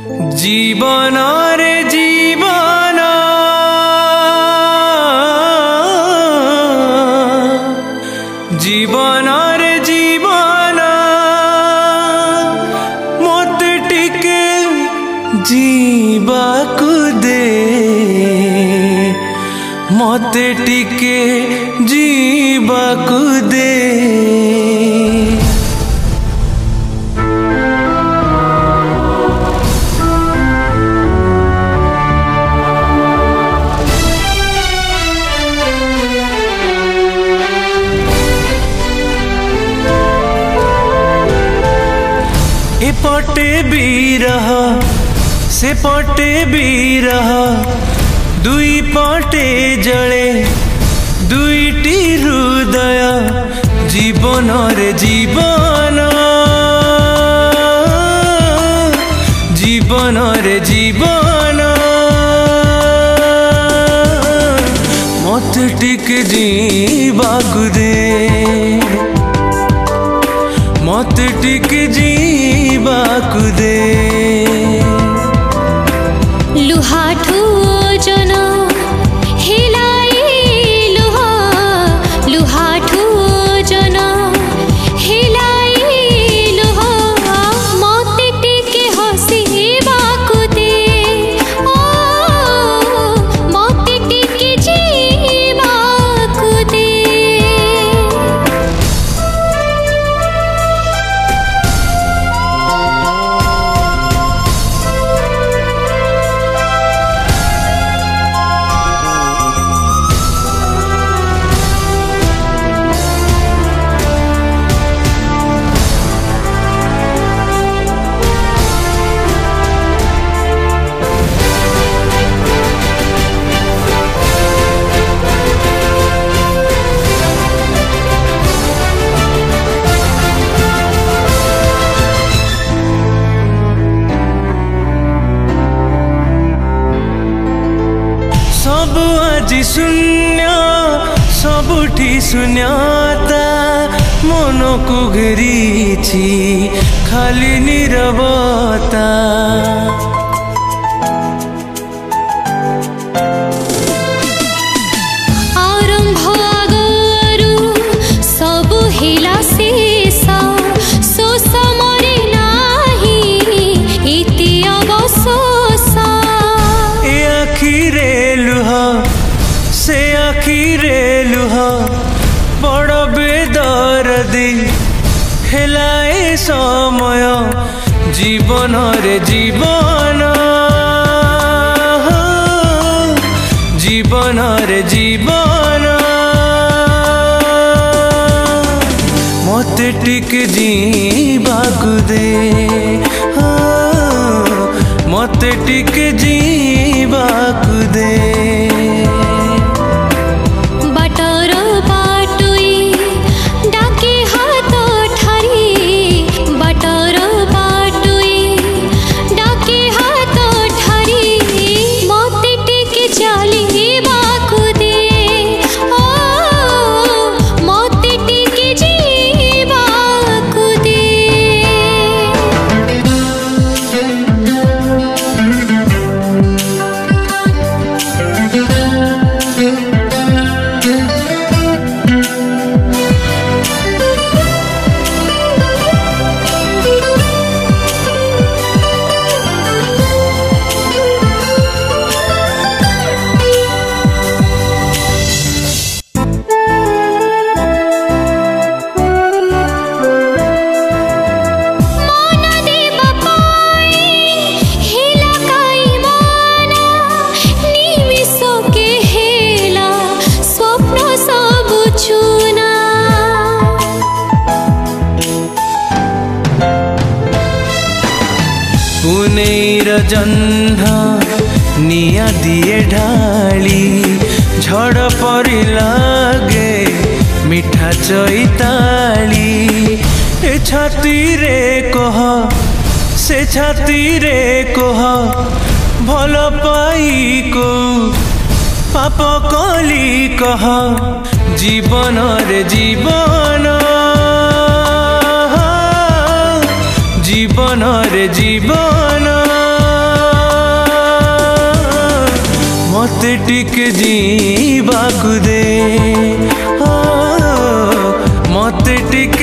जीवन रे जीवन जीवन रे जीवन मत टिके जीवाकु दे मत टिके जीवाकु दे। एपटे बिरह से पटे बिरह दुई पटे जले दुईटी हृदय जीवन रे जीवन जीवन रे जीवन मत टिके जीवाकु दे मत टिके जीवाकु दे। लुहाठू जन हिलाई लुहा लुहाठू जन हिलाई लुहा मत टिके हसीबाकु दे ओ मत टिके जीवाकु दे। सब आज शून्य सबुठी शून्यता मन को घेरी खाली नीरवता। आरंभ आगरू सब हिला शेष सो समरे नाही इति अवशोष। ए आखिरे लुह से आखिरे लुह बड़ बेदर्दी हेलाए समय जीवन रे जीवन जीवन रे जीवन मत टिके जीवाकु दे मत टिके जीवाकु दे। बाटर बाटुई डाके हाथ ठारी बाटर बाटुई डाके हाथ ठारी मत टिके चलीबाकु दे ओ मत टिके जीवाकु दे। पुनेर जह्न निया दिए ढाली झड़ परी लागे मिठा चैताली। ए छाती रे कह से छाती रे कह भल पाई को पाप कली कह जीवन रे जीवन जीवन रे जीवन मते टिके जीवाकु दे, ओ मते टिके